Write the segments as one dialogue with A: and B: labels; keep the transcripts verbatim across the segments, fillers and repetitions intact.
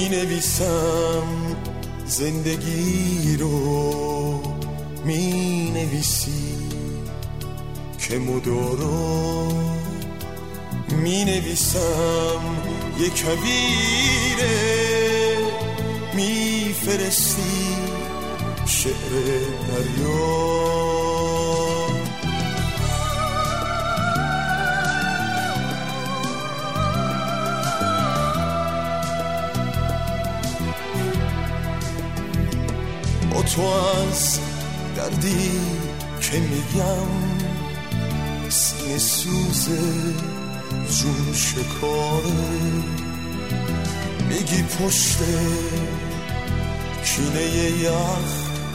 A: می نویسم زندگی رو، می نویسی که مدارا، می نویسم یک کویره، می فرستی شعر دریا. با تو از دردی که میگم سینه سوزه جون شکاره، میگی پشت کینه یخ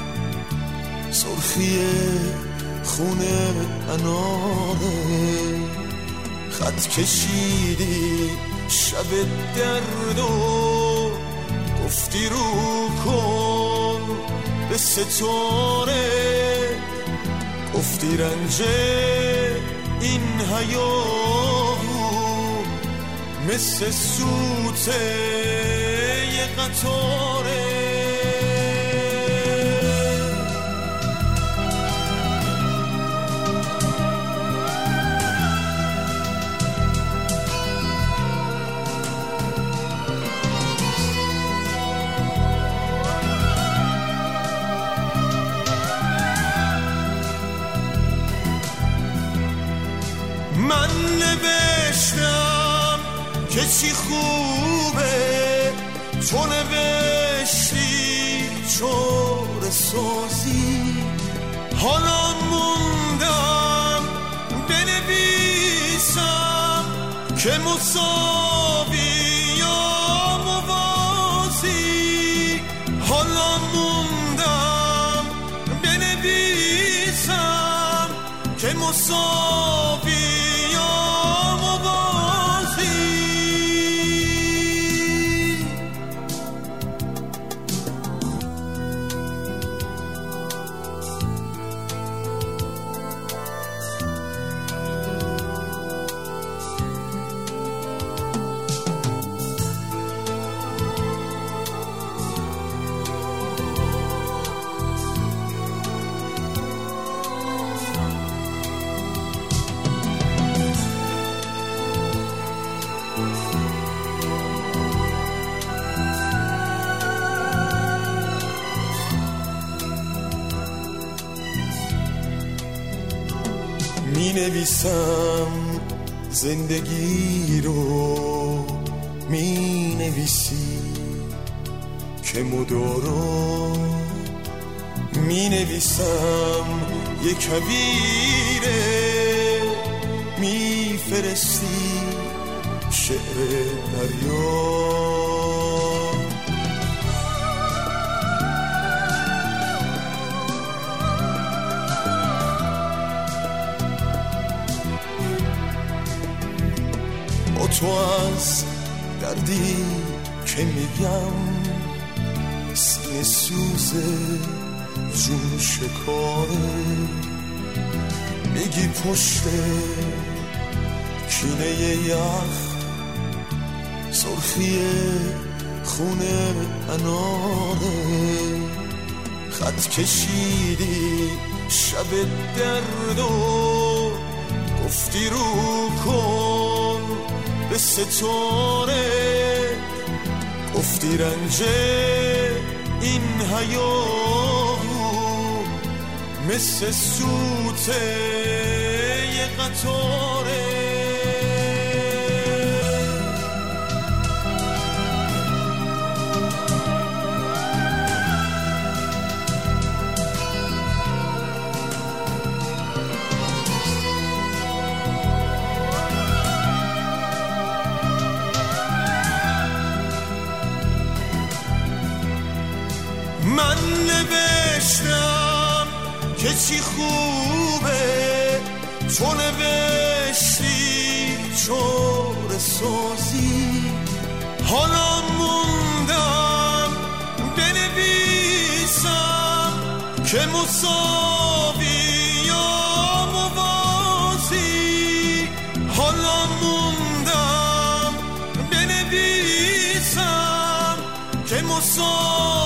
A: سرخی خونه اناره، خط کشیدی شب دردو، گفتی رو کن به ستاره، گفتی رنج این حیاهو مثل سوت یه قطاره. من نوشتم که چی خوبه، تو نوشتی چور سازی، حالا موندم بنویسم که مساوی یا موازی، حالا موندم بنویسم که مساوی می نویسم زندگی رو، می نویسی که مدارا، می نویسم یک کویره، می فرستی شعر دریا. تو از دردی که میگم سینه سوزه جون شکاره، میگی پشت کینه یخ سرخی خونه اناره، خط کشیدی شب دردو، گفتی رو کن به ستاره، گفتی رنج این حیاهو مثل سوت یه قطاره. من نوشتم که چی خوبه، تو نوشتی چور سازی، حالا موندم بنویسم که مساوی یا موازی، حالا موندم بنویسم مسافیام